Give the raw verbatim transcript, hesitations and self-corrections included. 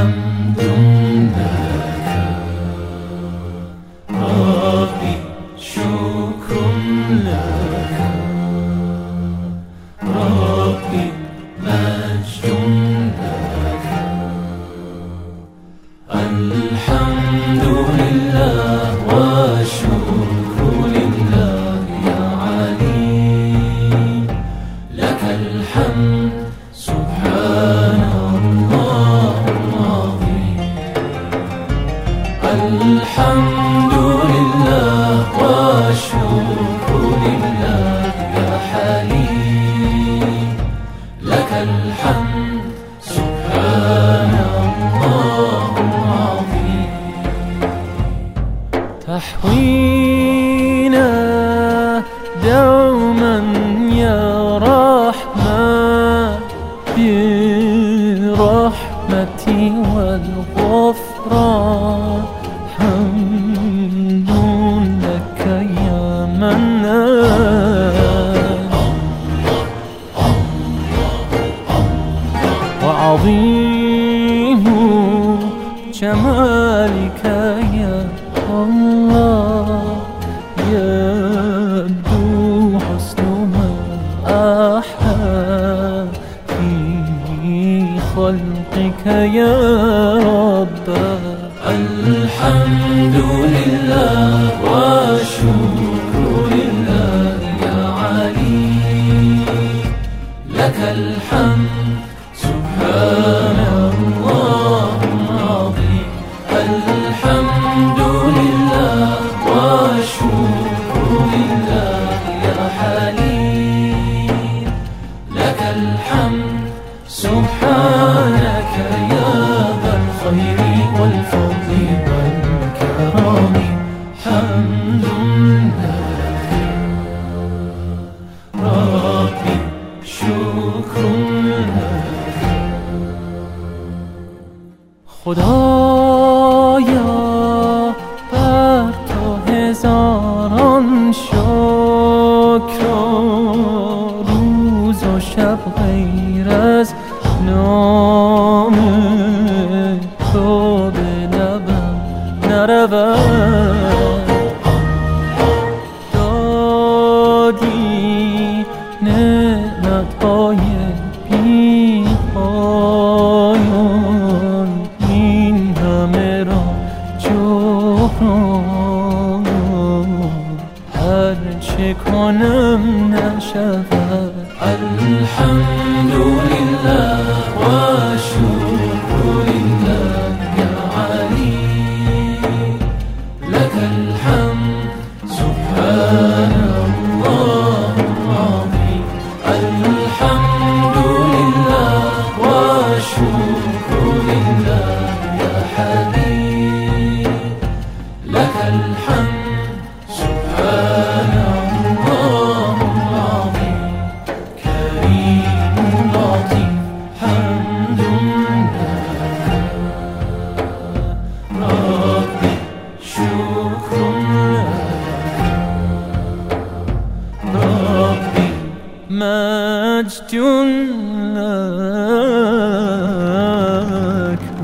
حمد لك ربي، شكر لك ربي، مجد لك. الحمد لله والشكر لله يا عليم، لك الحمد سبحان الله العظيم. الحمد لله والشكر لله يا حليم، لك الحمد سبحان الله العظيم. تحوينا دوما يا رحمن برحمتي والغفران، حمد لك يا منان، وعظيم جمالك يا الله، يبدو حسن ما أحلى في خلقك يا رب. الحمد لله والشكر لله يا عليم، لك الحمد سبحان الله العظيم. الحمد لله والشكر لله يا حليم، لك الحمد سبحانك يا ذا الخير والفضل والكرم. حمد لك ربي، شكر لك. خدایا بر تو هزاران شکر، روز و شب غیر از نام تو به لبم نرود. دادی نعمتهای بی پایان، این همه را جبران، هر چه کنم نشود. الحمد لله والشكر لله يا عليم، لك الحمد سبحان الله العظيم. الحمد لله والشكر لله يا حليم، لك الحمد سبحان الله العظيم. كريم لطيف حمد لك ربي، شكر لك ربي، مجد لك.